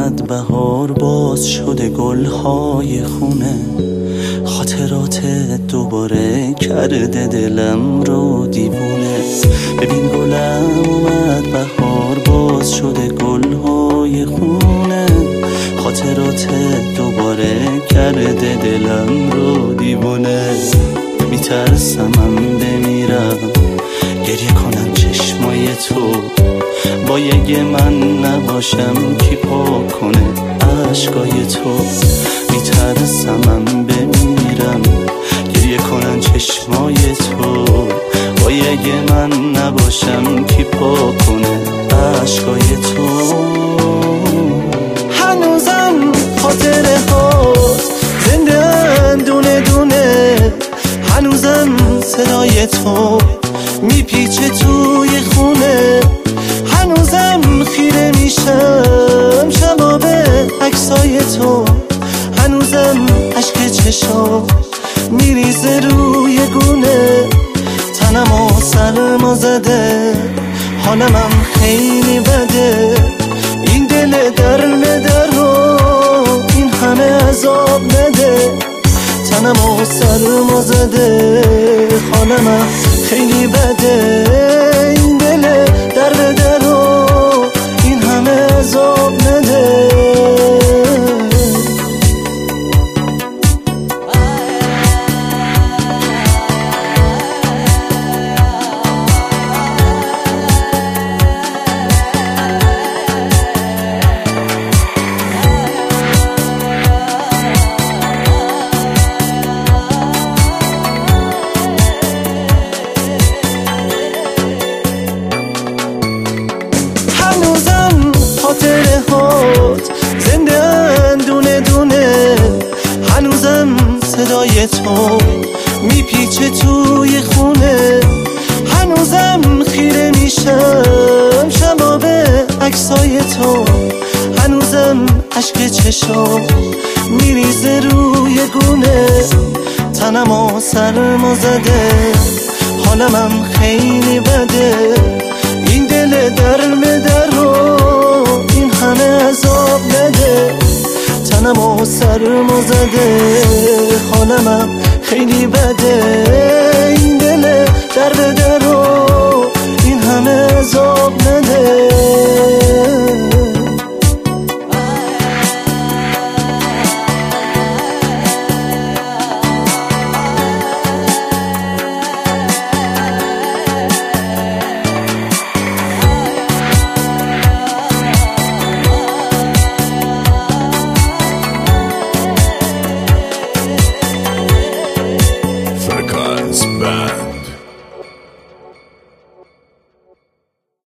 اومد بهار باز شده گلهای خونه، خاطرات دوباره کرده دلم رو دیوونه. ببین گلم اومد بهار باز شده گلهای خونه، خاطرات دوباره کرده دلم رو دیوونه. میترسمم بمیرم گریه کنم چشمای تو، با یه من نباشم کی پاک کنه عشقای تو. میترسمم بمیرم گریه کنم چشمای تو، با یه من نباشم کی پاک کنه عشقای تو. هنوزم خاطره هات زنده دونه دونه، هنوزم صدای تو میپیچه توی خونه، هنوزم خیره میشم شباب عکسای تو، هنوزم عشق چشام میریزه روی گونه. تنمو سرما زده حالمم خیلی بده، این دل در رو این همه عذاب نده. تنمو سرما زده حالمم خیلی بده، این دل در رو این همه عذاب نده. خاطره هات زنده دونه دونه، هنوزم صدای تو میپیچه توی خونه، هنوزم خیره میشم شباب عکسای تو، هنوزم عشق چشام میریزه روی گونه. تنمو سرما زده حالمم خیلی بده، این دل در رو این همه عذاب نده. تنمو سرما زده حالمم خیلی بده، این دل در